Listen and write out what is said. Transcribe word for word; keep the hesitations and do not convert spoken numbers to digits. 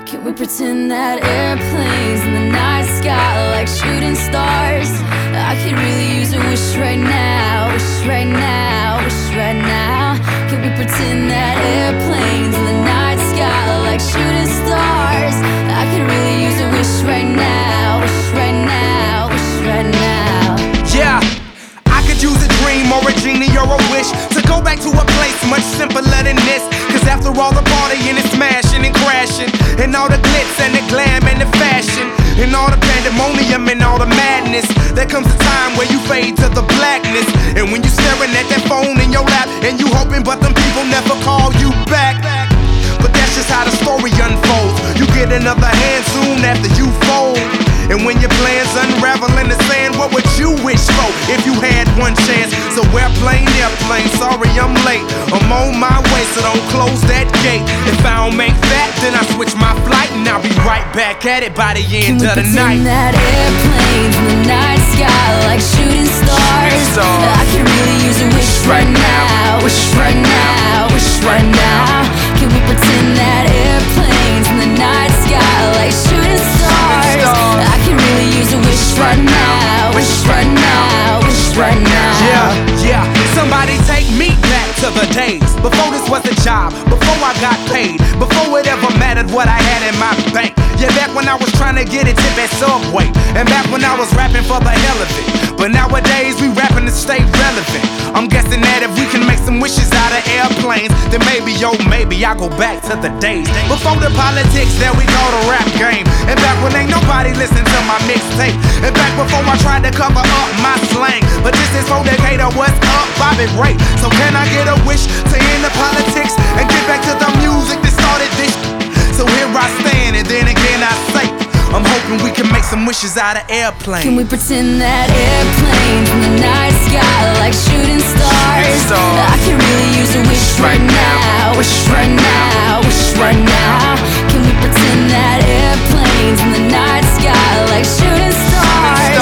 Can we pretend that airplanes in the night sky are like shooting stars? I could really use a wish right now, wish right now, wish right now. Can we pretend that airplanes in the night sky are like shooting stars? I could really use a wish right now, wish right now, wish right now. Yeah, I could use a dream or a genie or a wish to go back to a place much simpler than this. Cause after all the partying and smashing and crashing, and all the glitz and the glam and the fashion, and all the pandemonium and all the madness, there comes a time where you fade to the blackness. And when you staring at that phone in your lap, and you hoping but them people never call you back. But that's just how the story unfolds. You get another hand soon after you fold. And when your plans unravel in the sand, what would you wish for if you had one chance? So airplane, airplane, sorry I'm late. I'm on my way, so don't close that gate. If I don't make that, then I switch my flight, and I'll be right back at it by the end of the night. Can we pretend that airplanes in the night sky are like shooting stars? I could really use a wish right now, wish right now, wish right now. Can we pretend that airplanes in the night sky are like shooting stars? I can really use a wish right now, wish right now, wish right now. Yeah, yeah, somebody take me back to the days before this was a job, before I got paid, before it ever mattered what I had in my bank. Yeah, back when I was trying to get a tip at Subway, and back when I was rapping for the hell of it. But nowadays we rapping to stay relevant. I'm guessing that if we can make some wishes out of airplanes, then maybe, yo, maybe I'll go back to the days before the politics that we call the rap game. And back when ain't nobody listen to my mixtape. And back before I tried to cover up my slang. But this is for Decatur, what's up, Bobby Ray? So can I get a wish to end the politics and get back to the music that started this? So here I stand, and then again I say, I'm hoping we can make some wishes out of airplanes. Can we pretend that airplanes in the night sky are like shooting stars? I can really use a wish right now, wish right now, wish right now. Can we pretend that airplanes in the night sky are like shooting stars?